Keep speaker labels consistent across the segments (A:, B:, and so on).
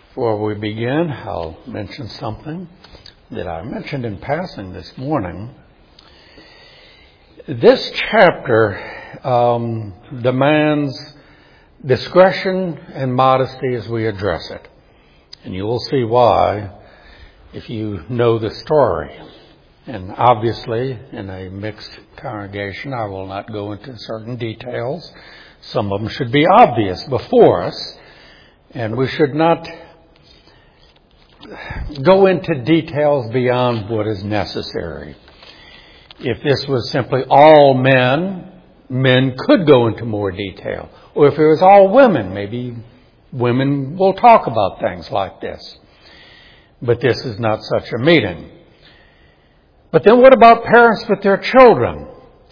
A: Before we begin, I'll mention something that I mentioned in passing this morning. This chapter demands discretion and modesty as we address it. And you will see why if you know the story. And obviously, in a mixed congregation, I will not go into certain details. Some of them should be obvious before us. And we should not go into details beyond what is necessary. If this was simply all men, men could go into more detail. Or if it was all women, maybe women will talk about things like this. But this is not such a meeting. But then what about parents with their children?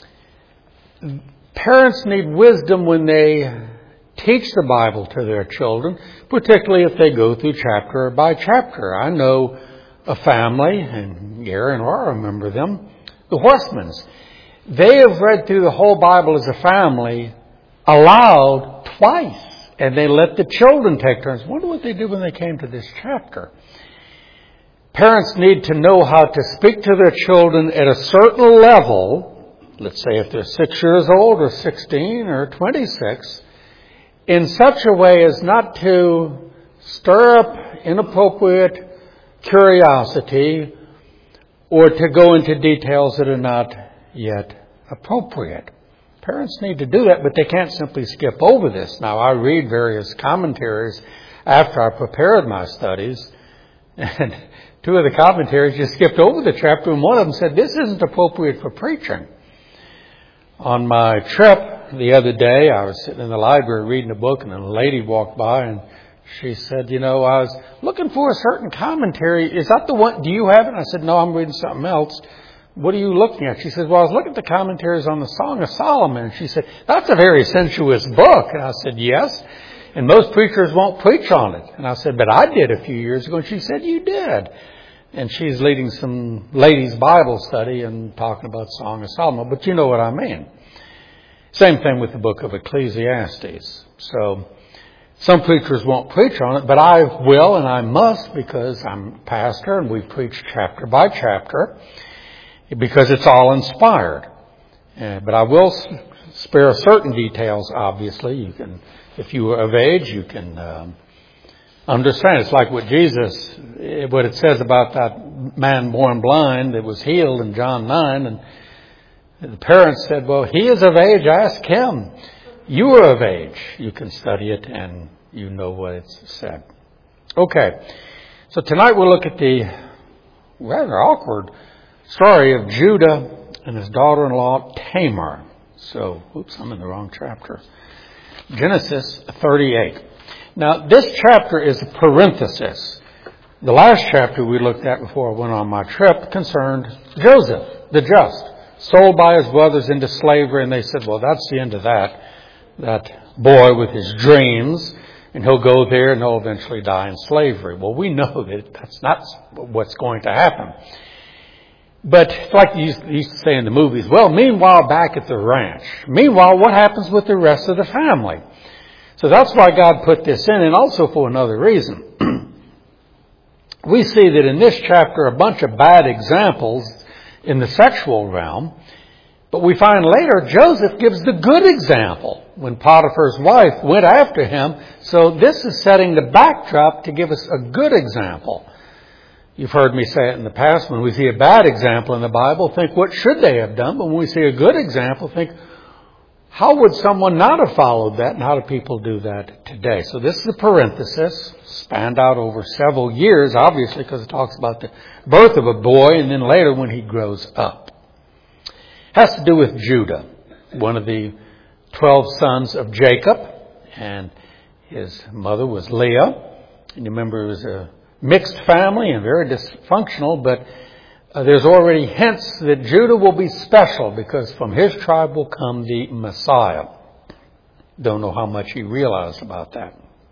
A: Parents need wisdom when they teach the Bible to their children, particularly if they go through chapter by chapter. I know a family, and Gary and Laura remember them, the Horstmans. They have read through the whole Bible as a family aloud twice, and they let the children take turns. I wonder what they did when they came to this chapter. Parents need to know how to speak to their children at a certain level, let's say if they're 6 years old or 16 or 26, in such a way as not to stir up inappropriate curiosity or to go into details that are not yet appropriate. Parents need to do that, but they can't simply skip over this. Now, I read various commentaries after I prepared my studies, and two of the commentaries just skipped over the chapter, and one of them said, this isn't appropriate for preaching. On my trip the other day, I was sitting in the library reading a book, and a lady walked by, and she said, I was looking for a certain commentary. Is that the one? Do you have it? And I said, no, I'm reading something else. What are you looking at? She said, well, I was looking at the commentaries on the Song of Solomon. And she said, that's a very sensuous book. And I said, yes. And most preachers won't preach on it. And I said, but I did a few years ago. And she said, you did. And she's leading some ladies' Bible study and talking about Song of Solomon. But you know what I mean. Same thing with the book of Ecclesiastes. So some preachers won't preach on it, but I will and I must because I'm a pastor and we preach chapter by chapter because it's all inspired. But I will spare certain details, obviously. You can, if you are of age, you can understand. It's like what it says about that man born blind that was healed in John 9. And the parents said, well, he is of age. Ask him. You are of age. You can study it and you know what it's said. Okay. So tonight we'll look at the rather awkward story of Judah and his daughter-in-law Tamar. So, I'm in the wrong chapter. Genesis 38. Now, this chapter is a parenthesis. The last chapter we looked at before I went on my trip concerned Joseph, the just, sold by his brothers into slavery. And they said, well, that's the end of that boy with his dreams. And he'll go there and he'll eventually die in slavery. Well, we know that that's not what's going to happen. But like you used to say in the movies, well, meanwhile, back at the ranch. Meanwhile, what happens with the rest of the family? So that's why God put this in, and also for another reason. We see that in this chapter a bunch of bad examples in the sexual realm, but we find later Joseph gives the good example when Potiphar's wife went after him. So this is setting the backdrop to give us a good example. You've heard me say it in the past. When we see a bad example in the Bible, think, what should they have done? But when we see a good example, think, how would someone not have followed that? And how do people do that today? So this is a parenthesis, spanned out over several years, obviously, because it talks about the birth of a boy and then later when he grows up. It has to do with Judah, one of the 12 sons of Jacob. And his mother was Leah. And you remember it was a mixed family and very dysfunctional, but there's already hints that Judah will be special because from his tribe will come the Messiah. Don't know how much he realized about that.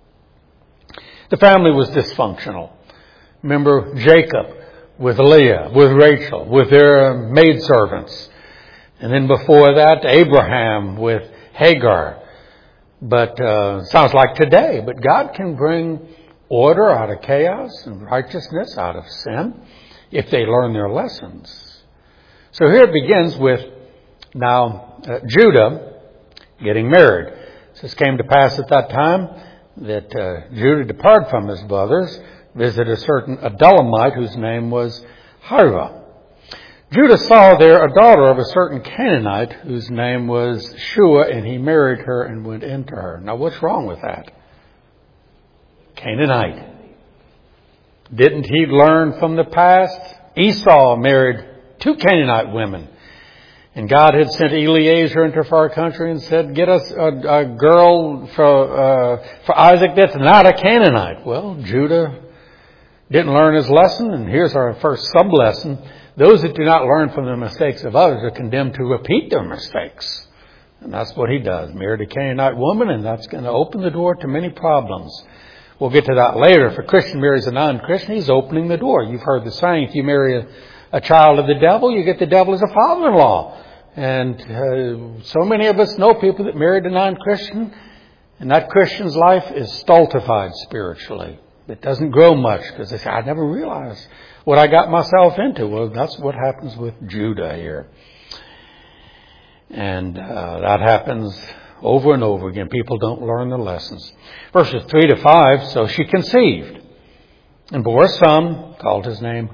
A: The family was dysfunctional. Remember Jacob with Leah, with Rachel, with their maidservants. And then before that, Abraham with Hagar. But sounds like today. But God can bring order out of chaos and righteousness out of sin if they learn their lessons. So here it begins with now Judah getting married. This came to pass at that time that Judah departed from his brothers, visited a certain Adullamite whose name was Hira. Judah saw there a daughter of a certain Canaanite whose name was Shua, and he married her and went into her. Now what's wrong with that? Canaanite. Didn't he learn from the past? Esau married 2 Canaanite women. And God had sent Eliezer into a far country and said, get us a girl for Isaac that's not a Canaanite. Well, Judah didn't learn his lesson, and here's our first sub-lesson. Those that do not learn from the mistakes of others are condemned to repeat their mistakes. And that's what he does. Married a Canaanite woman, and that's going to open the door to many problems. We'll get to that later. If a Christian marries a non-Christian, he's opening the door. You've heard the saying, if you marry a child of the devil, you get the devil as a father-in-law. And so many of us know people that married a non-Christian, and that Christian's life is stultified spiritually. It doesn't grow much because they say, I never realized what I got myself into. Well, that's what happens with Judah here. And that happens over and over again. People don't learn the lessons. Verses 3 to 5, so she conceived and bore a son, called his name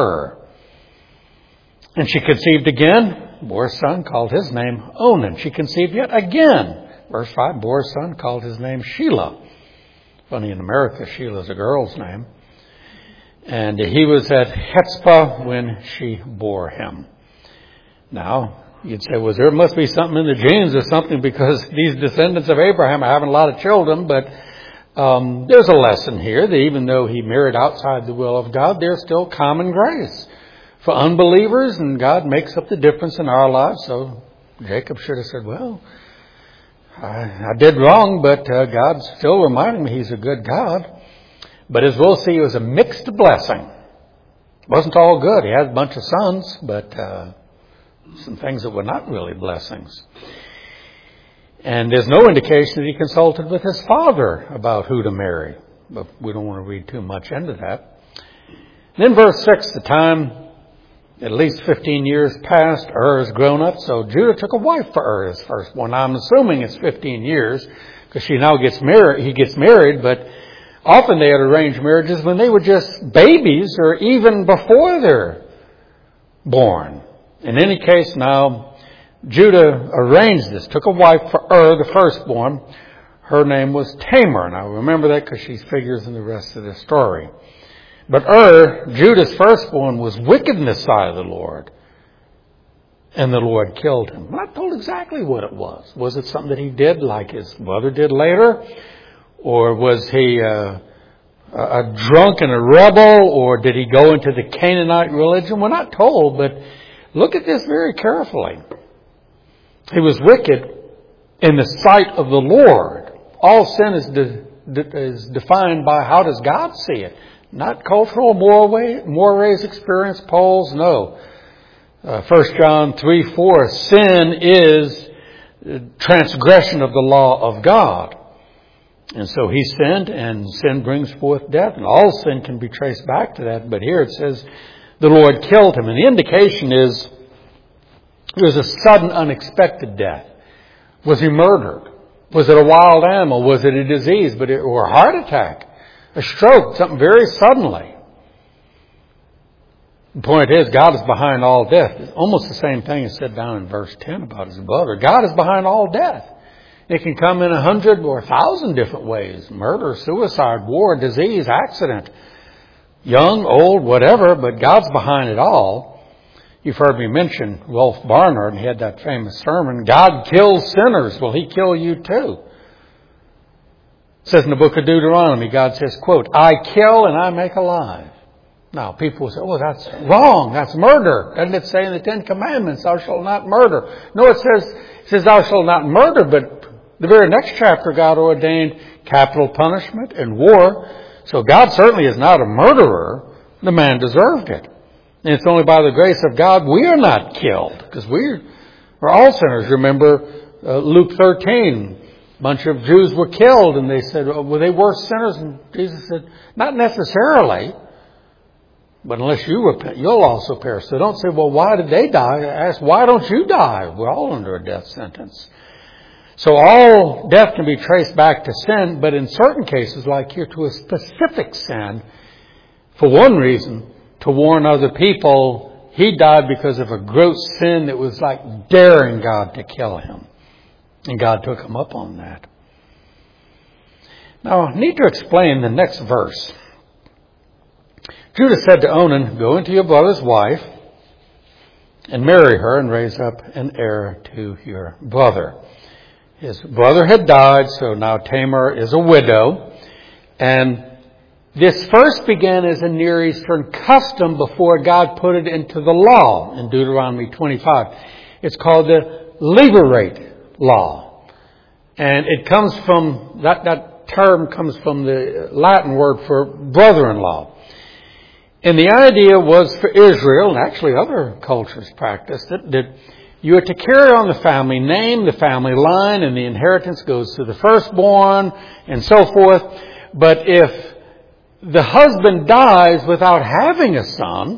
A: And she conceived again, bore a son, called his name Onan. She conceived yet again. Verse 5, bore a son, called his name Shelah. Funny, in America, Sheila is a girl's name. And he was at Hetzpah when she bore him. Now, you'd say, well, there must be something in the genes or something because these descendants of Abraham are having a lot of children. But there's a lesson here that even though he married outside the will of God, there's still common grace for unbelievers, and God makes up the difference in our lives. So Jacob should have said, well, I did wrong, but God's still reminding me He's a good God. But as we'll see, it was a mixed blessing. It wasn't all good. He had a bunch of sons, but some things that were not really blessings. And there's no indication that he consulted with his father about who to marry. But we don't want to read too much into that. And in verse 6, the time, at least 15 years passed, has grown up. So Judah took a wife for his firstborn. Now I'm assuming it's 15 years because he gets married, but often they had arranged marriages when they were just babies or even before they're born. In any case, now Judah arranged this, took a wife for the firstborn. Her name was Tamar. Now remember that because she figures in the rest of the story. But Judah's firstborn, was wicked in the sight of the Lord. And the Lord killed him. I'm not told exactly what it was. Was it something that he did like his brother did later? Or was he a drunk and a rebel? Or did he go into the Canaanite religion? We're not told, but look at this very carefully. He was wicked in the sight of the Lord. All sin is defined by how does God see it. Not cultural, mores, experience, polls, no. 1 John 3:4, sin is transgression of the law of God. And so he sinned, and sin brings forth death, and all sin can be traced back to that. But here it says the Lord killed him, and the indication is it was a sudden, unexpected death. Was he murdered? Was it a wild animal? Was it a disease? Or a heart attack? A stroke, something very suddenly. The point is, God is behind all death. It's almost the same thing as said down in verse 10 about his brother. God is behind all death. It can come in 100 or 1,000 different ways. Murder, suicide, war, disease, accident. Young, old, whatever, but God's behind it all. You've heard me mention Rolf Barnard, and he had that famous sermon, God kills sinners. Will He kill you too? It says in the book of Deuteronomy, God says, quote, I kill and I make alive. Now, people will say, oh, that's wrong. That's murder. Doesn't it say in the Ten Commandments, thou shalt not murder? No, it says thou shalt not murder, but the very next chapter, God ordained capital punishment and war. So God certainly is not a murderer. The man deserved it. And it's only by the grace of God we are not killed, because we're all sinners. Remember Luke 13. bunch of Jews were killed, and they said, were they worse sinners? And Jesus said, not necessarily. But unless you repent, you'll also perish. So don't say, well, why did they die? Ask, why don't you die? We're all under a death sentence. So all death can be traced back to sin, but in certain cases, like here, to a specific sin, for one reason, to warn other people. He died because of a gross sin that was like daring God to kill him. And God took him up on that. Now, I need to explain the next verse. Judah said to Onan, go into your brother's wife and marry her and raise up an heir to your brother. His brother had died, so now Tamar is a widow. And this first began as a Near Eastern custom before God put it into the law in Deuteronomy 25. It's called the Levirate law. And it comes from, that term comes from the Latin word for brother-in-law. And the idea was for Israel, and actually other cultures practiced it, that you are to carry on the family name, the family line, and the inheritance goes to the firstborn, and so forth. But if the husband dies without having a son,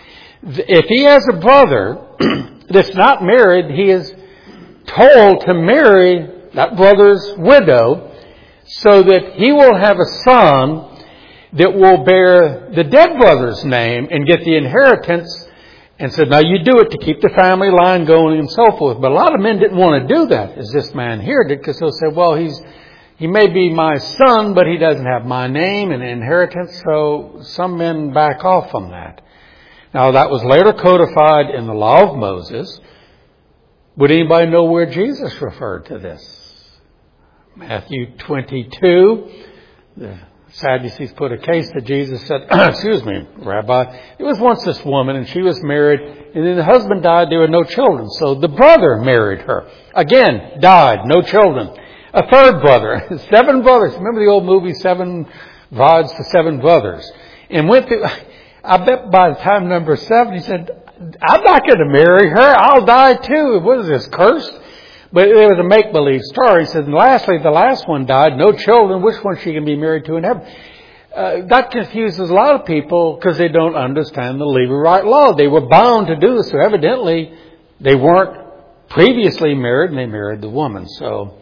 A: if he has a brother that's not married, he is told to marry that brother's widow so that he will have a son that will bear the dead brother's name and get the inheritance. And said, now you do it to keep the family line going and so forth. But a lot of men didn't want to do that, as this man here did, because they'll say, well, he may be my son, but he doesn't have my name and inheritance. So some men back off from that. Now that was later codified in the law of Moses. Would anybody know where Jesus referred to this? Matthew 22. The Sadducees put a case to Jesus, said, excuse me, Rabbi, it was once this woman and she was married, and then the husband died, there were no children. So the brother married her. Again, died, no children. A third brother, 7 brothers. Remember the old movie, 7 Brides for 7 Brothers? And went through, I bet by the time number 7, he said, I'm not going to marry her, I'll die too. What is this, cursed? But it was a make-believe story. He said, and lastly, the last one died, no children. Which one she can be married to in heaven? That confuses a lot of people because they don't understand the Levirate law. They were bound to do this. So evidently, they weren't previously married and they married the woman. So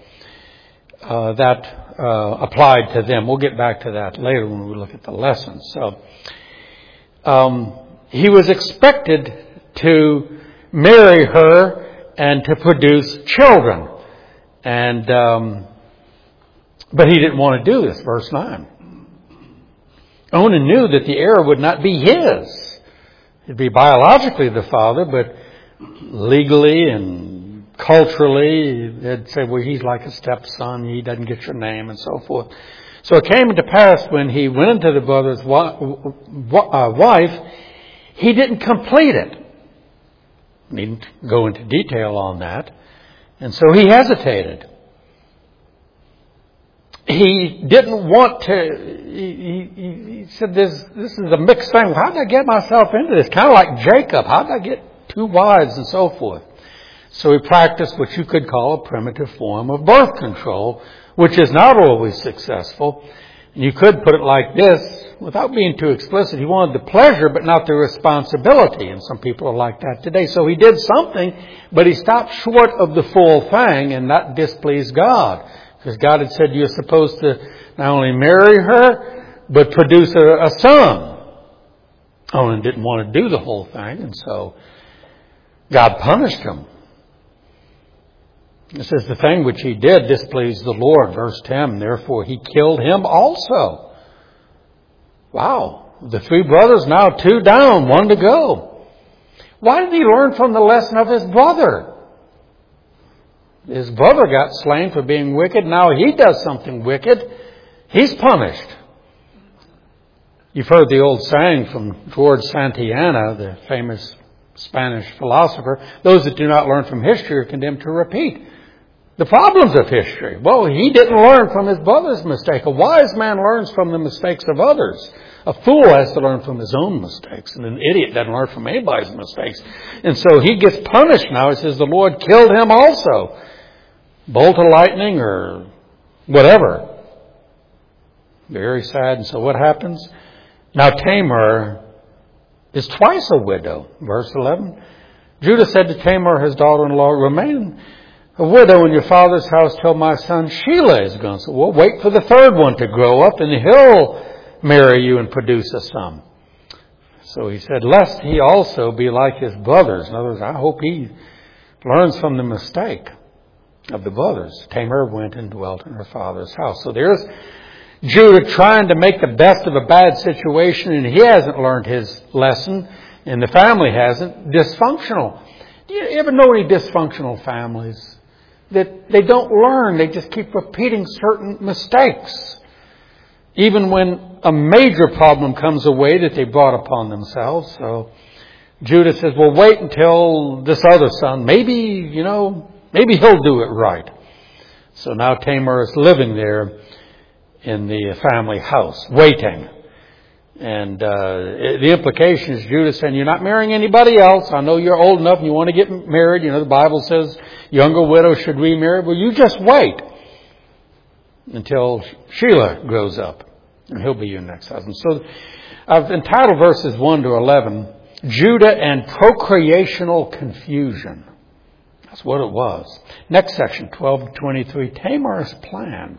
A: that applied to them. We'll get back to that later when we look at the lesson. So he was expected to marry her and to produce children. And but he didn't want to do this, verse 9. Onan knew that the heir would not be his. He'd be biologically the father, but legally and culturally, they'd say, well, he's like a stepson, he doesn't get your name, and so forth. So it came to pass when he went into the brother's wife, he didn't complete it. Needn't go into detail on that. And so he hesitated. He didn't want to, he said, this is a mixed thing. How did I get myself into this? Kind of like Jacob. How did I get 2 wives and so forth? So he practiced what you could call a primitive form of birth control, which is not always successful. And you could put it like this, without being too explicit. He wanted the pleasure, but not the responsibility. And some people are like that today. So he did something, but he stopped short of the full thing, and that displeased God. Because God had said you're supposed to not only marry her, but produce a son. Onan didn't want to do the whole thing, and so God punished him. It says the thing which he did displeased the Lord. Verse 10, therefore he killed him also. Wow. The 3 brothers, now 2 down, 1 to go. Why did he learn from the lesson of his brother? His brother got slain for being wicked. Now he does something wicked. He's punished. You've heard the old saying from George Santayana, the famous Spanish philosopher, those that do not learn from history are condemned to repeat the problems of history. Well, he didn't learn from his brother's mistake. A wise man learns from the mistakes of others. A fool has to learn from his own mistakes. And an idiot doesn't learn from anybody's mistakes. And so he gets punished now. It says the Lord killed him also. Bolt of lightning or whatever. Very sad. And so what happens? Now Tamar is twice a widow. Verse 11. Judah said to Tamar, his daughter-in-law, remain a widow in your father's house till my son Shelah is gone. So we'll wait for the third one to grow up and he'll marry you and produce a son. So he said, lest he also be like his brothers. In other words, I hope he learns from the mistake of the brothers. Tamar went and dwelt in her father's house. So there's Judah trying to make the best of a bad situation, and he hasn't learned his lesson, and the family hasn't. Dysfunctional. Do you ever know any dysfunctional families? That they don't learn, they just keep repeating certain mistakes. Even when a major problem comes away that they brought upon themselves. So Judah says, well, wait until this other son, maybe he'll do it right. So now Tamar is living there in the family house, waiting. And the implication is Judah saying, you're not marrying anybody else. I know you're old enough and you want to get married. The Bible says younger widows should remarry. Well, you just wait until Shelah grows up, and he'll be your next husband. So I've entitled verses 1 to 11, Judah and Procreational Confusion. That's what it was. Next section, 12 to 23, Tamar's plan.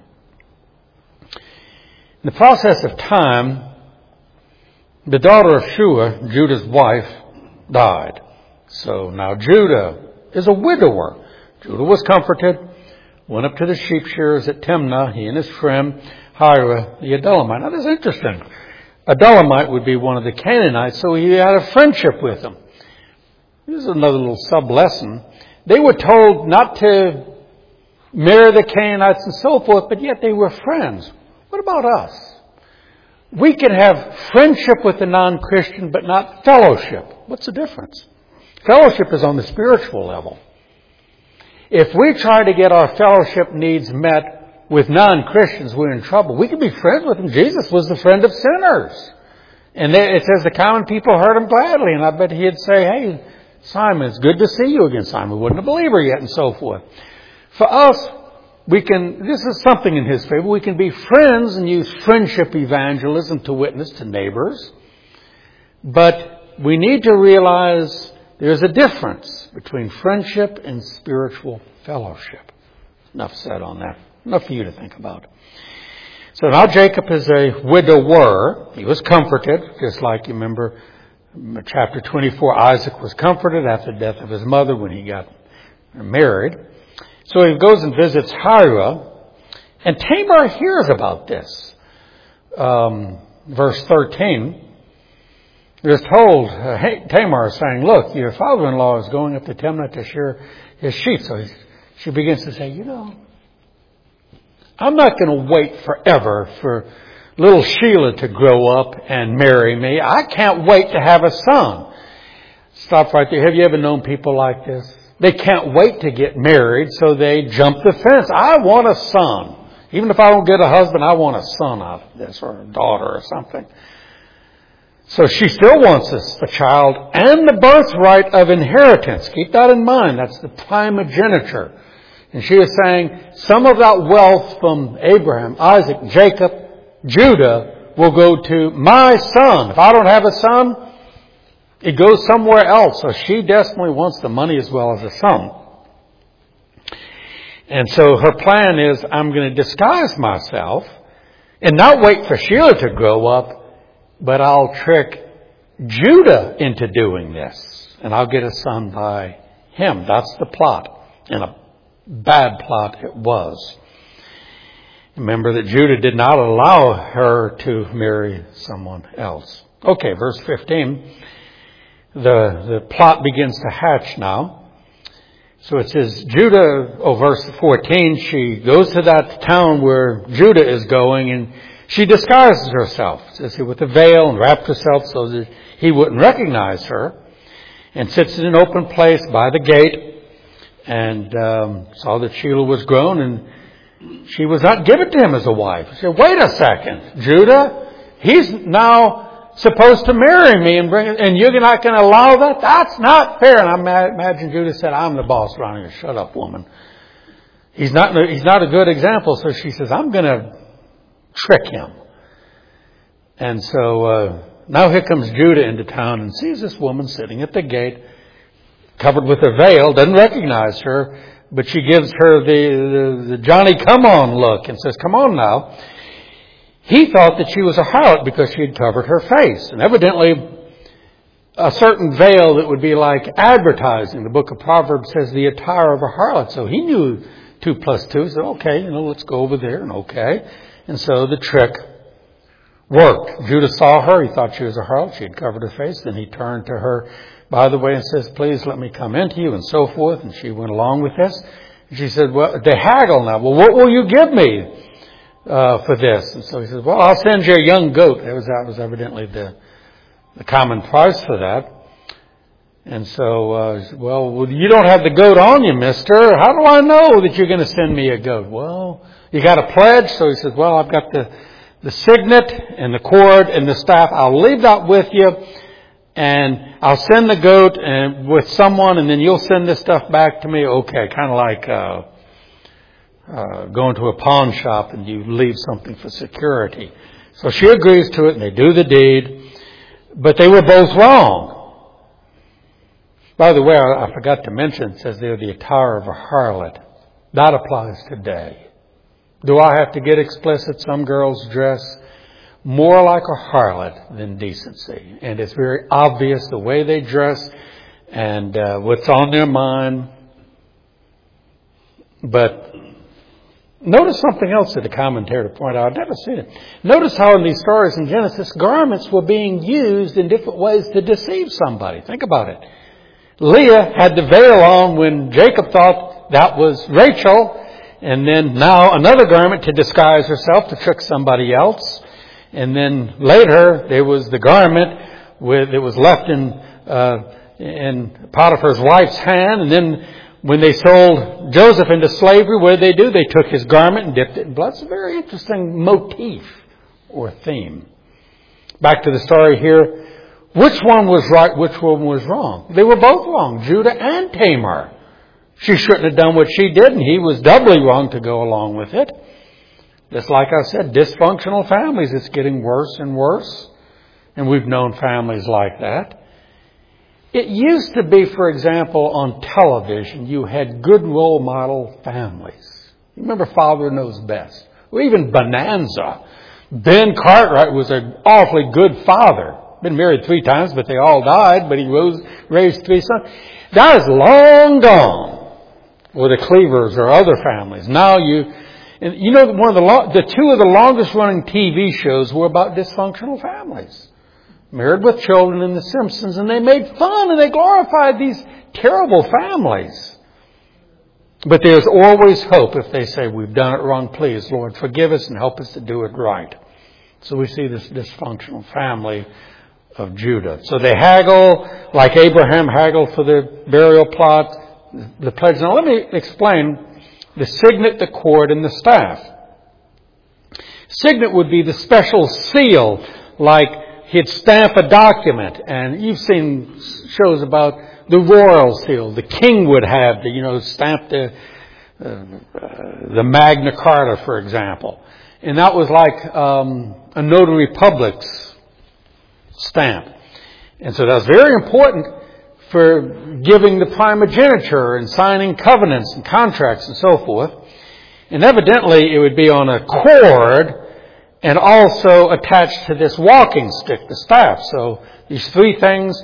A: In the process of time, the daughter of Shua, Judah's wife, died. So now Judah is a widower. Judah was comforted, went up to the sheep shearers at Timnah, he and his friend Hira the Adullamite. Now this is interesting. Adullamite would be one of the Canaanites, so he had a friendship with them. This is another little sub-lesson. They were told not to marry the Canaanites and so forth, but yet they were friends. What about us? We can have friendship with a non-Christian, but not fellowship. What's the difference? Fellowship is on the spiritual level. If we try to get our fellowship needs met with non-Christians, we're in trouble. We can be friends with them. Jesus was the friend of sinners. And it says the common people heard him gladly. And I bet he'd say, hey, Simon, it's good to see you again. Simon wasn't a believer yet, and so forth. For us, this is something in his favor. We can be friends and use friendship evangelism to witness to neighbors. But we need to realize there's a difference between friendship and spiritual fellowship. Enough said on that. Enough for you to think about. So now Jacob is a widower. He was comforted, just like you remember chapter 24, Isaac was comforted after the death of his mother when he got married. So he goes and visits Hira, and Tamar hears about this. Verse 13, we're told, Tamar is saying, look, your father-in-law is going up to Timnah to shear his sheep. So she begins to say, I'm not going to wait forever for little Shelah to grow up and marry me. I can't wait to have a son. Stop right there. Have you ever known people like this? They can't wait to get married, so they jump the fence. I want a son. Even if I don't get a husband, I want a son out of this, or a daughter or something. So she still wants a child and the birthright of inheritance. Keep that in mind. That's the primogeniture. And she is saying, some of that wealth from Abraham, Isaac, Jacob, Judah will go to my son. If I don't have a son, it goes somewhere else. So she desperately wants the money as well as the son. And so her plan is, I'm going to disguise myself and not wait for Shelah to grow up, but I'll trick Judah into doing this. And I'll get a son by him. That's the plot. And a bad plot it was. Remember that Judah did not allow her to marry someone else. Okay, verse 15. The plot begins to hatch now. So it says, verse 14, she goes to that town where Judah is going, and she disguises herself. It says with a veil, and wrapped herself so that he wouldn't recognize her, and sits in an open place by the gate, and saw that Shelah was grown, and she was not given to him as a wife. She said, wait a second, Judah, he's now supposed to marry me and you're not going to allow that? That's not fair. And I imagine Judah said, I'm the boss around here. Shut up, woman. he's not a good example. So she says, I'm going to trick him. And so now here comes Judah into town and sees this woman sitting at the gate, covered with a veil, doesn't recognize her, but she gives her the Johnny come on look and says, come on now. He thought that she was a harlot because she had covered her face. And evidently a certain veil that would be like advertising. The book of Proverbs says the attire of a harlot. So he knew 2 plus 2. He said, okay, let's go over there. And okay. And so the trick worked. Judah saw her. He thought she was a harlot. She had covered her face. Then he turned to her, by the way, and says, please let me come into you, and so forth. And she went along with this. And she said, well, they haggle now. Well, what will you give me for this? And so he says, well, I'll send you a young goat. That was evidently the common price for that. And so, well, you don't have the goat on you, mister. How do I know that you're going to send me a goat? Well, you got a pledge? So he says, well, I've got the signet and the cord and the staff. I'll leave that with you, and I'll send the goat and with someone, and then you'll send this stuff back to me. Okay, kind of like going to a pawn shop and you leave something for security. So she agrees to it, and they do the deed. But they were both wrong. By the way, I forgot to mention, it says there the attire of a harlot. That applies today. Do I have to get explicit? Some girls dress more like a harlot than decency. And it's very obvious the way they dress and what's on their mind. But notice something else that the commentator pointed out. I've never seen it. Notice how in these stories in Genesis, garments were being used in different ways to deceive somebody. Think about it. Leah had the veil on when Jacob thought that was Rachel. And then now another garment to disguise herself to trick somebody else. And then later there was the garment that was left in Potiphar's wife's hand. And then when they sold Joseph into slavery, what did they do? They took his garment and dipped it in blood. It's a very interesting motif or theme. Back to the story here. Which one was right? Which one was wrong? They were both wrong, Judah and Tamar. She shouldn't have done what she did, and he was doubly wrong to go along with it. Just like I said, dysfunctional families, it's getting worse and worse. And we've known families like that. It used to be, for example, on television, you had good role model families. You remember Father Knows Best? Or even Bonanza. Ben Cartwright was an awfully good father. Been married 3 times, but they all died, but he raised 3 sons. That is long gone. Or the Cleavers or other families. Now one of the 2 of the longest running TV shows were about dysfunctional families. Married with Children and The Simpsons, and they made fun and they glorified these terrible families. But there's always hope if they say, we've done it wrong, please, Lord, forgive us and help us to do it right. So we see this dysfunctional family of Judah. So they haggle like Abraham haggled for the burial plot, the pledge. Now let me explain the signet, the cord, and the staff. Signet would be the special seal, like he'd stamp a document, and you've seen shows about the royal seal. The king would have stamp the Magna Carta, for example. And that was like a notary public's stamp. And so that's very important for giving the primogeniture and signing covenants and contracts and so forth. And evidently it would be on a cord and also attached to this walking stick, the staff. So these 3 things,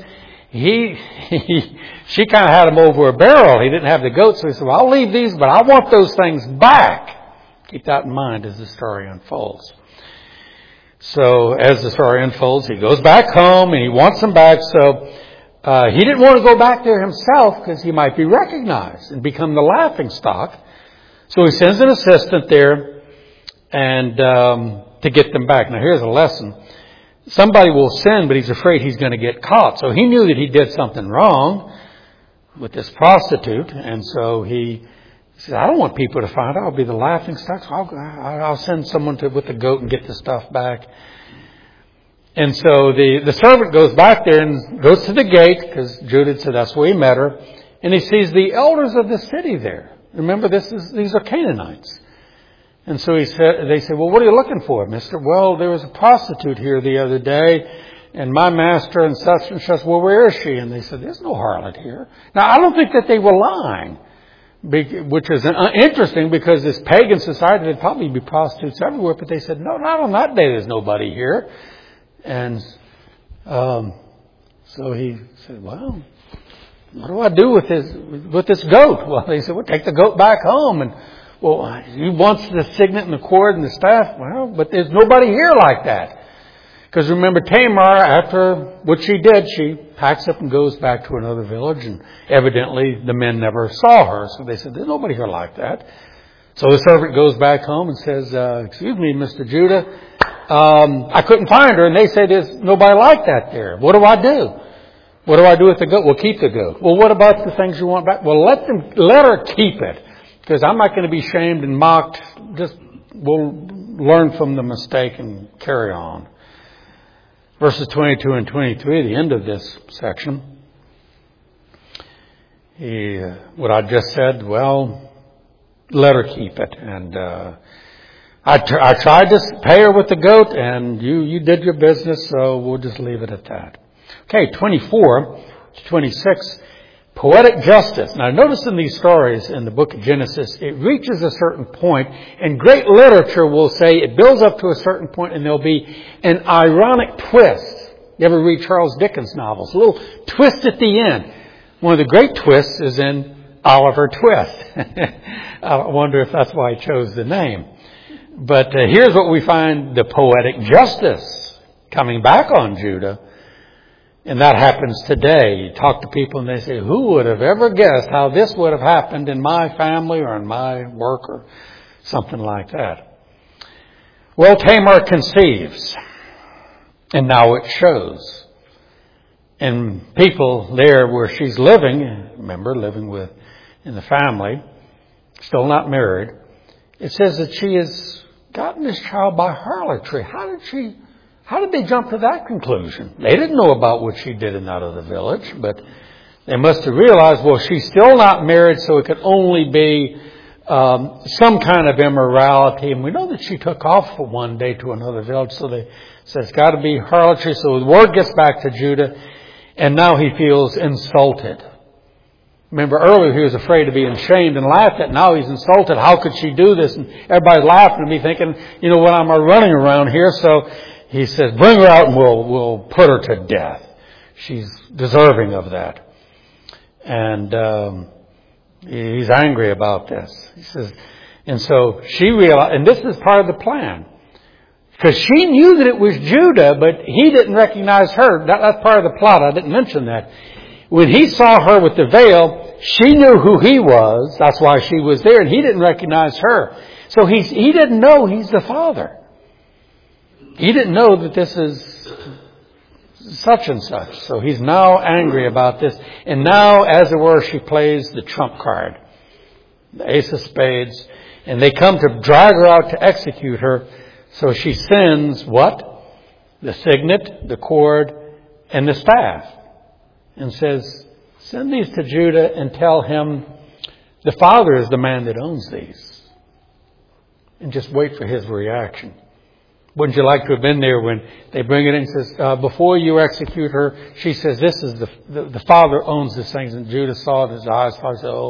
A: she kind of had him over a barrel. He didn't have the goat, so he said, well, I'll leave these, but I want those things back. Keep that in mind as the story unfolds. So as the story unfolds, he goes back home and he wants them back. So he didn't want to go back there himself because he might be recognized and become the laughing stock. So he sends an assistant there and to get them back. Now here's a lesson. Somebody will sin, but he's afraid he's going to get caught. So he knew that he did something wrong with this prostitute. And so he said, I don't want people to find out. I'll be the laughing stock. So I'll send someone with the goat and get the stuff back. And so the servant goes back there and goes to the gate, because Judah said that's where he met her. And he sees the elders of the city there. Remember, these are Canaanites. And so they said, well, what are you looking for, mister? Well, there was a prostitute here the other day, and my master and such, well, where is she? And they said, there's no harlot here. Now, I don't think that they were lying, which is interesting because this pagan society, there'd probably be prostitutes everywhere, but they said, no, not on that day, there's nobody here. And so he said, well, what do I do with this goat? Well, they said, well, take the goat back home. And, well, he wants the signet and the cord and the staff. Well, but there's nobody here like that. Because remember, Tamar, after what she did, she packs up and goes back to another village. And evidently, the men never saw her. So they said, there's nobody here like that. So the servant goes back home and says, excuse me, Mr. Judah, I couldn't find her. And they say, there's nobody like that there. What do I do? What do I do with the goat? Well, keep the goat. Well, what about the things you want back? Well, let her keep it. Because I'm not going to be shamed and mocked. We'll learn from the mistake and carry on. Verses 22 and 23, the end of this section. What I just said, well, let her keep it. And I tried to pay her with the goat, and you did your business, so we'll just leave it at that. Okay, 24 to 26, poetic justice. Now notice in these stories in the book of Genesis, it reaches a certain point, and great literature will say it builds up to a certain point and there'll be an ironic twist. You ever read Charles Dickens novels? A little twist at the end. One of the great twists is in Oliver Twist. I wonder if that's why he chose the name. But here's what we find, the poetic justice coming back on Judah. And that happens today. You talk to people and they say, who would have ever guessed how this would have happened in my family or in my work or something like that. Well, Tamar conceives. And now it shows. And people there where she's living, remember, living in the family, still not married, it says that she has gotten this child by harlotry. How did they jump to that conclusion? They didn't know about what she did in that other village, but they must have realized, well, she's still not married, so it could only be some kind of immorality. And we know that she took off for one day to another village, so they said it's got to be harlotry. So the word gets back to Judah, and now he feels insulted. Remember earlier he was afraid of being shamed and laughed at. Now he's insulted. How could she do this? And everybody's laughing at me thinking, you know what, I'm running around here. So he says, bring her out and we'll put her to death. She's deserving of that. And he's angry about this. He says, and so she realized, and this is part of the plan. Because she knew that it was Judah, but he didn't recognize her. That's part of the plot. I didn't mention that. When he saw her with the veil, she knew who he was. That's why she was there, and he didn't recognize her. So he didn't know he's the father. He didn't know that this is such and such. So he's now angry about this. And now, as it were, she plays the trump card. The ace of spades. And they come to drag her out to execute her. So she sends what? The signet, the cord, and the staff. And says, send these to Judah and tell him the father is the man that owns these. And just wait for his reaction. Wouldn't you like to have been there when they bring it in and says, before you execute her, she says, this is the father owns these things. And Judah saw it, his eyes probably said,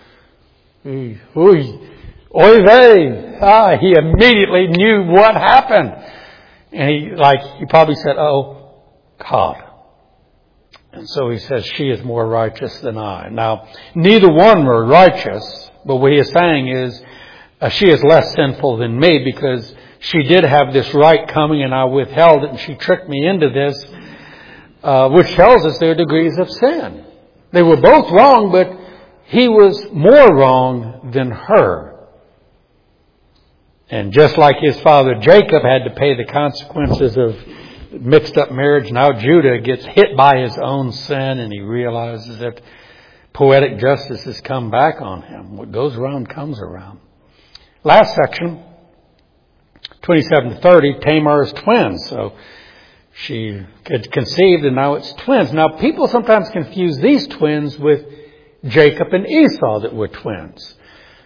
A: oy vey. He immediately knew what happened. And he probably said, oh, God. And so he says, she is more righteous than I. Now, neither one were righteous, but what he is saying is, she is less sinful than me because she did have this right coming and I withheld it and she tricked me into this, which tells us their degrees of sin. They were both wrong, but he was more wrong than her. And just like his father Jacob had to pay the consequences of mixed up marriage, now Judah gets hit by his own sin and he realizes that poetic justice has come back on him. What goes around comes around. Last section, 27 to 30, Tamar's twins. So she had conceived and now it's twins. Now people sometimes confuse these twins with Jacob and Esau that were twins.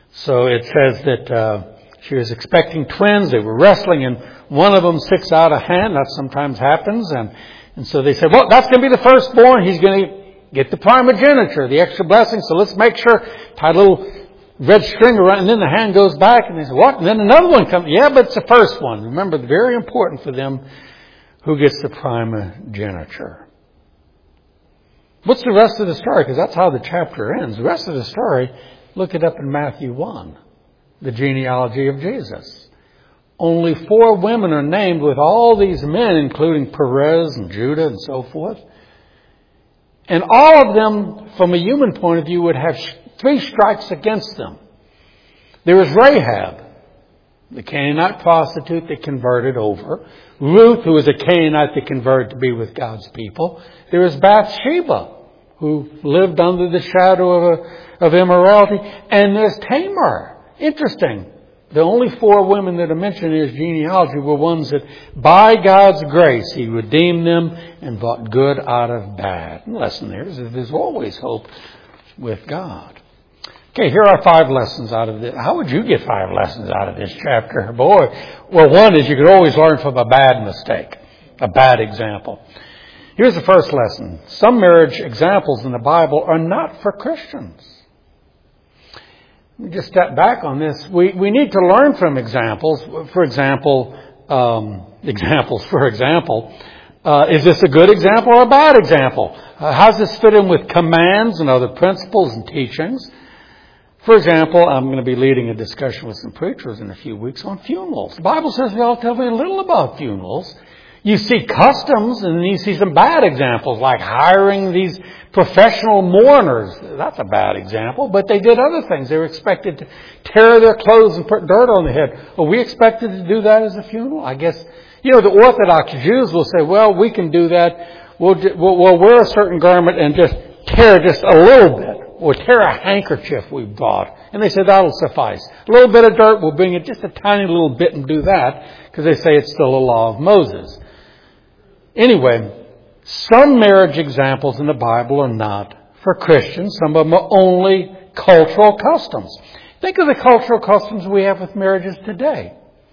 A: So it says that she was expecting twins. They were wrestling, and one of them sticks out a hand. That sometimes happens. And so they said, well, that's going to be the firstborn. He's going to get the primogeniture, the extra blessing. So let's make sure, tie a little red string around, and then the hand goes back. And they said, what? And then another one comes. Yeah, but it's the first one. Remember, very important for them who gets the primogeniture. What's the rest of the story? Because that's how the chapter ends. The rest of the story, look it up in Matthew 1, the genealogy of Jesus. Only 4 women are named with all these men, including Perez and Judah and so forth. And all of them, from a human point of view, would have 3 strikes against them. There was Rahab, the Canaanite prostitute that converted over. Ruth, who was a Canaanite that converted to be with God's people. There was Bathsheba, who lived under the shadow of immorality. And there's Tamar. Interesting. The only 4 women that are mentioned in his genealogy were ones that, by God's grace, He redeemed them and brought good out of bad. The lesson there is that there's always hope with God. Okay, here are 5 lessons out of this. How would you get 5 lessons out of this chapter? Boy, well, one is you could always learn from a bad mistake, a bad example. Here's the first lesson. Some marriage examples in the Bible are not for Christians. Let me just step back on this. We need to learn from examples. For example, is this a good example or a bad example? How does this fit in with commands and other principles and teachings? For example, I'm going to be leading a discussion with some preachers in a few weeks on funerals. The Bible says relatively little about funerals. You see customs, and you see some bad examples, like hiring these professional mourners. That's a bad example, but they did other things. They were expected to tear their clothes and put dirt on their head. Are we expected to do that as a funeral? I guess, the Orthodox Jews will say, well, we can do that. We'll wear a certain garment and just tear just a little bit. Or tear a handkerchief we bought. And they say that'll suffice. A little bit of dirt, we'll bring it just a tiny little bit and do that. Because they say it's still a law of Moses. Anyway, some marriage examples in the Bible are not for Christians. Some of them are only cultural customs. Think of the cultural customs we have with marriages today.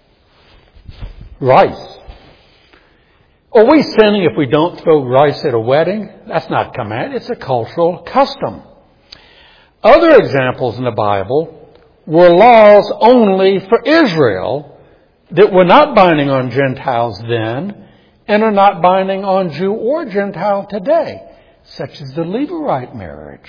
A: Rice. Are we sinning if we don't throw rice at a wedding? That's not a command. It's a cultural custom. Other examples in the Bible were laws only for Israel that were not binding on Gentiles then and are not binding on Jew or Gentile today, such as the Levirate marriage.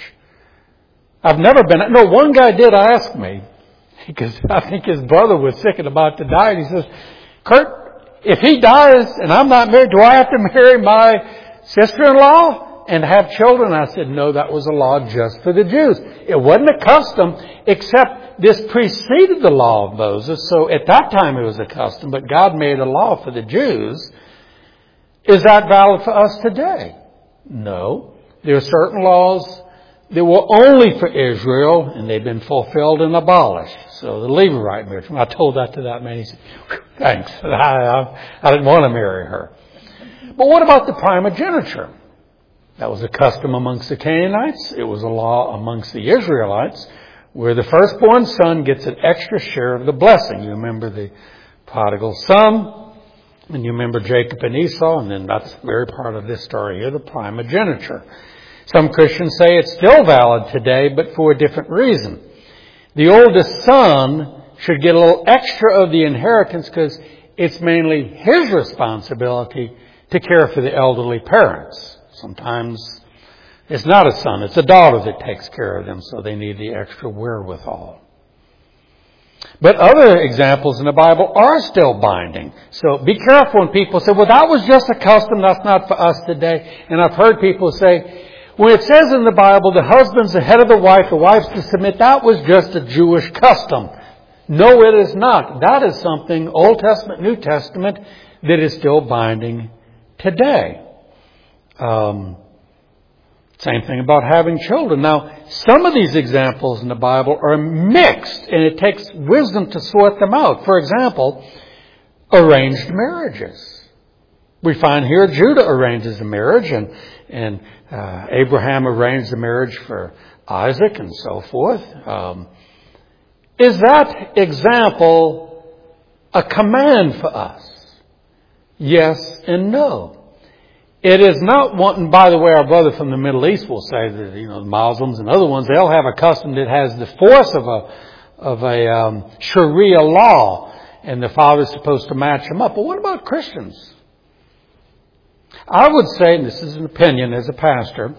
A: One guy did ask me, because I think his brother was sick and about to die, and he says, Kurt, if he dies and I'm not married, do I have to marry my sister-in-law and have children? I said, no, that was a law just for the Jews. It wasn't a custom, except this preceded the law of Moses. So at that time it was a custom, but God made a law for the Jews. Is that valid for us today? No. There are certain laws that were only for Israel, and they've been fulfilled and abolished. So the Levirate marriage, when I told that to that man, he said, thanks, I didn't want to marry her. But what about the primogeniture? That was a custom amongst the Canaanites. It was a law amongst the Israelites, where the firstborn son gets an extra share of the blessing. You remember the prodigal son, and you remember Jacob and Esau, and then that's very part of this story here, the primogeniture. Some Christians say it's still valid today, but for a different reason. The oldest son should get a little extra of the inheritance because it's mainly his responsibility to care for the elderly parents. Sometimes it's not a son, it's a daughter that takes care of them, so they need the extra wherewithal. But other examples in the Bible are still binding. So be careful when people say, well, that was just a custom, that's not for us today. And I've heard people say, when it says in the Bible, the husband's the head of the wife's to submit, that was just a Jewish custom. No, it is not. That is something, Old Testament, New Testament, that is still binding today. Same thing about having children. Now, some of these examples in the Bible are mixed, and it takes wisdom to sort them out. For example, arranged marriages. We find here Judah arranges a marriage, and Abraham arranged the marriage for Isaac and so forth. Is that example a command for us? Yes and no. It is not one, and by the way, our brother from the Middle East will say that, the Muslims and other ones, they'll have a custom that has the force of a Sharia law, and the father's supposed to match them up. But what about Christians? I would say, and this is an opinion as a pastor,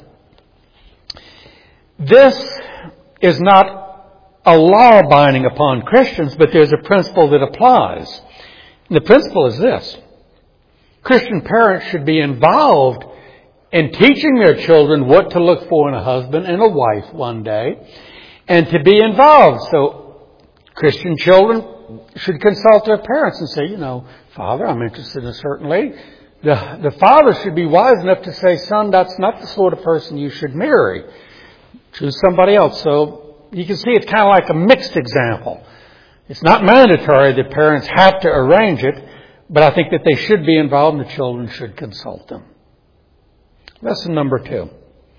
A: this is not a law binding upon Christians, but there's a principle that applies. And the principle is this. Christian parents should be involved in teaching their children what to look for in a husband and a wife one day, and to be involved. So Christian children should consult their parents and say, Father, I'm interested in a certain lady. The father should be wise enough to say, son, that's not the sort of person you should marry. Choose somebody else. So you can see it's kind of like a mixed example. It's not mandatory that parents have to arrange it, but I think that they should be involved and the children should consult them. Lesson number 2.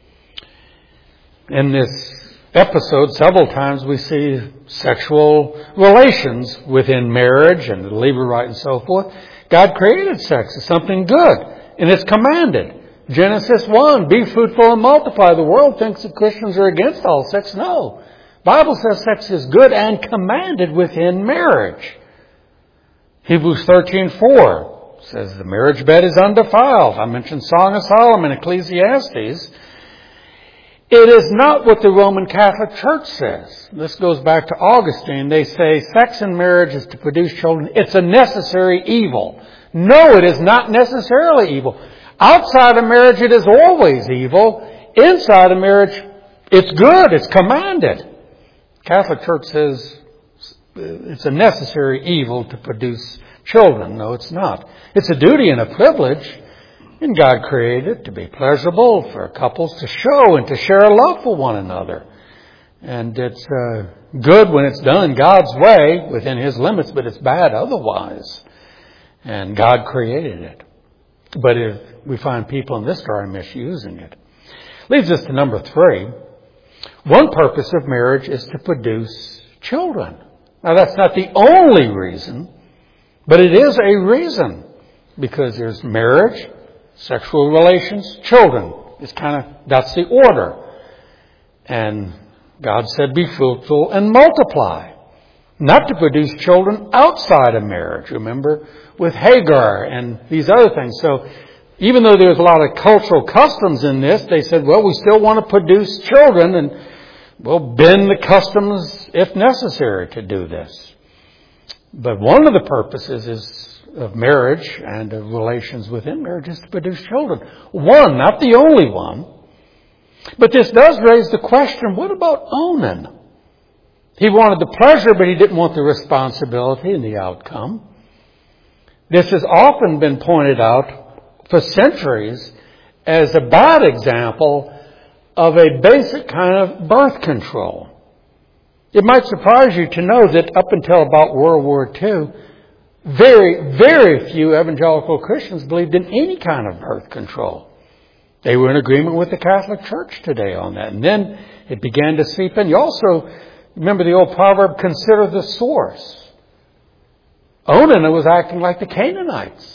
A: In this episode, several times we see sexual relations within marriage and the Levirate and so forth. God created sex as something good, and it's commanded. Genesis 1, be fruitful and multiply. The world thinks that Christians are against all sex. No. The Bible says sex is good and commanded within marriage. Hebrews 13:4 says the marriage bed is undefiled. I mentioned Song of Solomon, Ecclesiastes. It is not what the Roman Catholic Church says. This goes back to Augustine. They say sex in marriage is to produce children. It's a necessary evil. No, it is not necessarily evil. Outside of marriage, it is always evil. Inside of marriage, it's good. It's commanded. Catholic Church says it's a necessary evil to produce children. No, it's not. It's a duty and a privilege. And God created it to be pleasurable for couples to show and to share a love for one another. And it's good when it's done God's way within His limits, but it's bad otherwise. And God created it. But if we find people in this story misusing it. Leads us to number 3. One purpose of marriage is to produce children. Now that's not the only reason, but it is a reason. Because there's marriage, sexual relations, children. That's the order. And God said, be fruitful and multiply. Not to produce children outside of marriage. Remember, with Hagar and these other things. So, even though there's a lot of cultural customs in this, they said, well, we still want to produce children, and we'll bend the customs if necessary to do this. But one of the purposes of marriage and of relations within marriage is to produce children. One, not the only one. But this does raise the question, what about Onan? He wanted the pleasure, but he didn't want the responsibility and the outcome. This has often been pointed out for centuries as a bad example of a basic kind of birth control. It might surprise you to know that up until about World War II, very, very few evangelical Christians believed in any kind of birth control. They were in agreement with the Catholic Church today on that. And then it began to seep in. You also remember the old proverb, consider the source. Onan was acting like the Canaanites.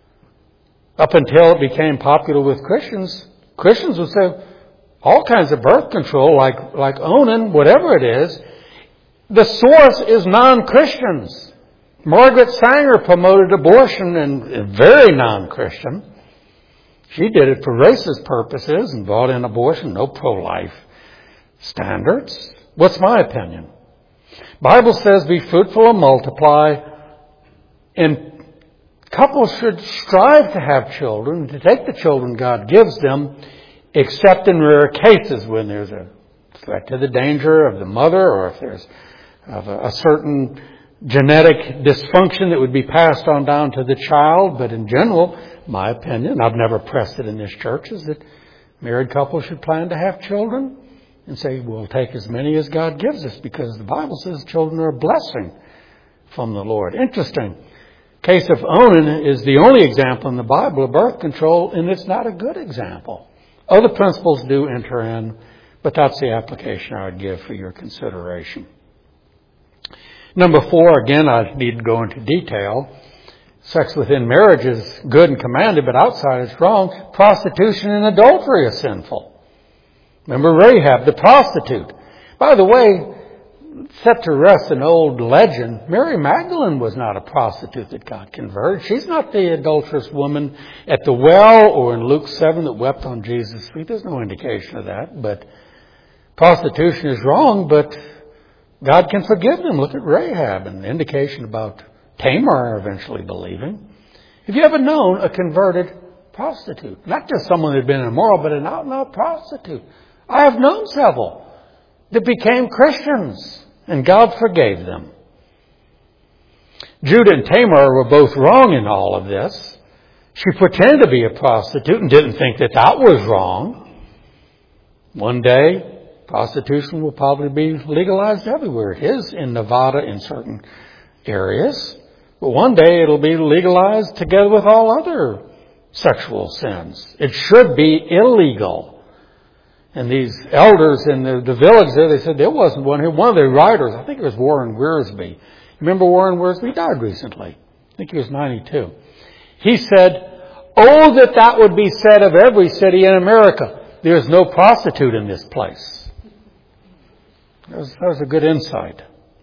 A: Up until it became popular with Christians, Christians would say all kinds of birth control, like Onan, whatever it is. The source is non-Christians. Margaret Sanger promoted abortion and very non-Christian. She did it for racist purposes and brought in abortion, no pro-life standards. What's my opinion? Bible says be fruitful and multiply, and couples should strive to have children, to take the children God gives them, except in rare cases when there's a threat to the danger of the mother, or if there's a certain genetic dysfunction that would be passed on down to the child. But in general, my opinion, I've never pressed it in this church, is that married couples should plan to have children and say, we'll take as many as God gives us, because the Bible says children are a blessing from the Lord. Interesting. Case of Onan is the only example in the Bible of birth control, and it's not a good example. Other principles do enter in, but that's the application I would give for your consideration. Number 4, again, I need to go into detail. Sex within marriage is good and commanded, but outside it's wrong. Prostitution and adultery is sinful. Remember Rahab, the prostitute. By the way, set to rest an old legend, Mary Magdalene was not a prostitute that got converted. She's not the adulterous woman at the well or in Luke 7 that wept on Jesus' feet. There's no indication of that. But prostitution is wrong, but God can forgive them. Look at Rahab and the indication about Tamar eventually believing. Have you ever known a converted prostitute? Not just someone who had been immoral, but an out-and-out prostitute. I have known several that became Christians, and God forgave them. Judah and Tamar were both wrong in all of this. She pretended to be a prostitute and didn't think that that was wrong. One day, prostitution will probably be legalized everywhere. It is in Nevada in certain areas. But one day it'll be legalized together with all other sexual sins. It should be illegal. And these elders in the village there, they said there wasn't one here. One of the writers, I think it was Warren Wiersbe. Remember Warren Wiersbe? He died recently. I think he was 92. He said, "Oh, that would be said of every city in America. There is no prostitute in this place." That was a good insight.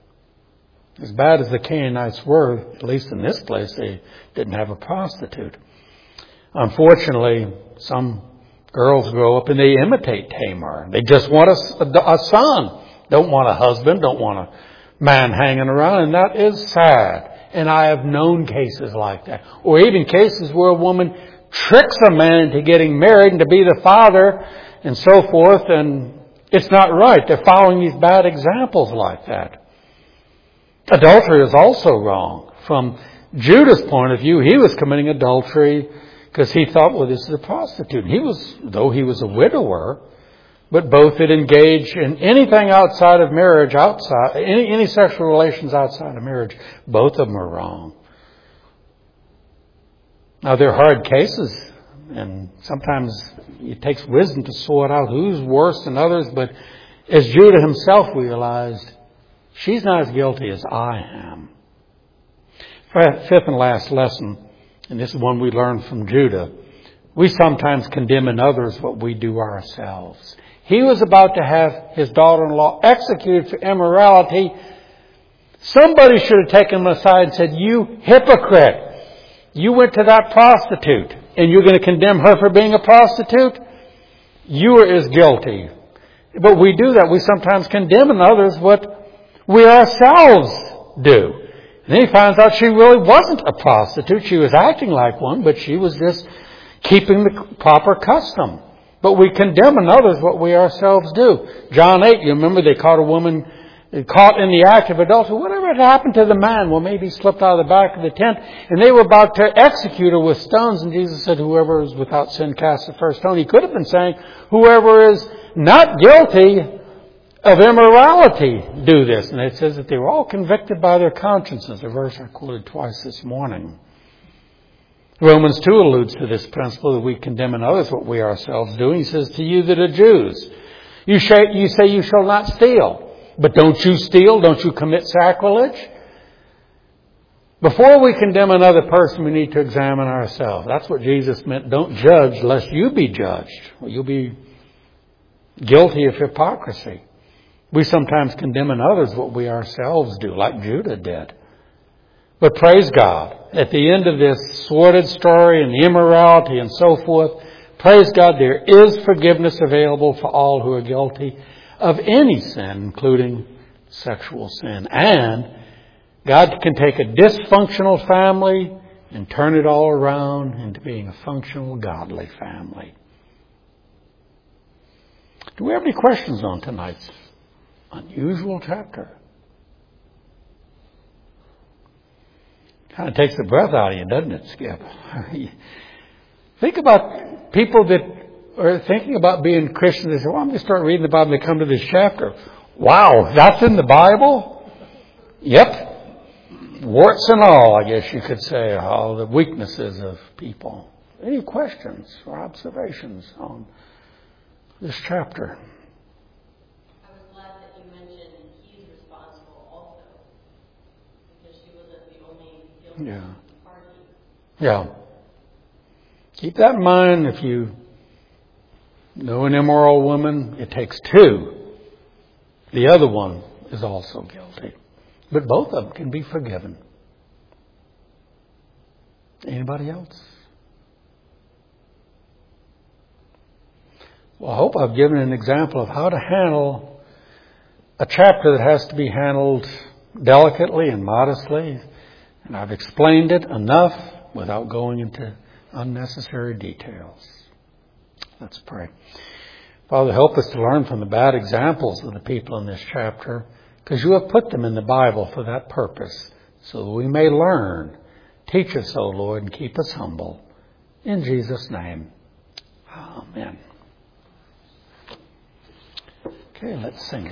A: As bad as the Canaanites were, at least in this place, they didn't have a prostitute. Unfortunately, some girls grow up and they imitate Tamar. They just want a son. Don't want a husband. Don't want a man hanging around. And that is sad. And I have known cases like that. Or even cases where a woman tricks a man into getting married and to be the father and so forth. And it's not right. They're following these bad examples like that. Adultery is also wrong. From Judah's point of view, he was committing adultery because he thought, well, this is a prostitute. Though he was a widower, but both had engaged in anything outside of marriage, any sexual relations outside of marriage. Both of them are wrong. Now, they're hard cases, and sometimes it takes wisdom to sort out who's worse than others. But as Judah himself realized, she's not as guilty as I am. Fifth and last lesson. And this is one we learned from Judah. We sometimes condemn in others what we do ourselves. He was about to have his daughter-in-law executed for immorality. Somebody should have taken him aside and said, "You hypocrite! You went to that prostitute and you're going to condemn her for being a prostitute? You are as guilty." But we do that. We sometimes condemn in others what we ourselves do. And then he finds out she really wasn't a prostitute. She was acting like one, but she was just keeping the proper custom. But we condemn in others what we ourselves do. John 8, you remember they caught a woman caught in the act of adultery. Whatever had happened to the man? Well, maybe he slipped out of the back of the tent. And they were about to execute her with stones. And Jesus said, "Whoever is without sin cast the first stone." He could have been saying, "Whoever is not guilty of immorality, do this." And it says that they were all convicted by their consciences, a verse I quoted twice this morning. Romans 2 alludes to this principle that we condemn in others what we ourselves do. He says, "To you that are Jews, you say you shall not steal. But don't you steal? Don't you commit sacrilege?" Before we condemn another person, we need to examine ourselves. That's what Jesus meant. Don't judge lest you be judged. Well, you'll be guilty of hypocrisy. We sometimes condemn in others what we ourselves do, like Judah did. But praise God, at the end of this sordid story and the immorality and so forth, praise God, there is forgiveness available for all who are guilty of any sin, including sexual sin. And God can take a dysfunctional family and turn it all around into being a functional, godly family. Do we have any questions on tonight's unusual chapter? Kind of takes the breath out of you, doesn't it, Skip? Think about people that are thinking about being Christians. They say, "Well, I'm going to start reading the Bible." They come to this chapter. Wow, that's in the Bible? Yep. Warts and all, I guess you could say, all the weaknesses of people. Any questions or observations on this chapter?
B: I was glad that you mentioned he's responsible also.
A: Yeah. Yeah. Keep that in mind. If you know an immoral woman, it takes two. The other one is also guilty. But both of them can be forgiven. Anybody else? Well, I hope I've given an example of how to handle a chapter that has to be handled delicately and modestly. And I've explained it enough without going into unnecessary details. Let's pray. Father, help us to learn from the bad examples of the people in this chapter, because you have put them in the Bible for that purpose, so that we may learn. Teach us, O Lord, and keep us humble. In Jesus' name, amen. Okay, let's sing.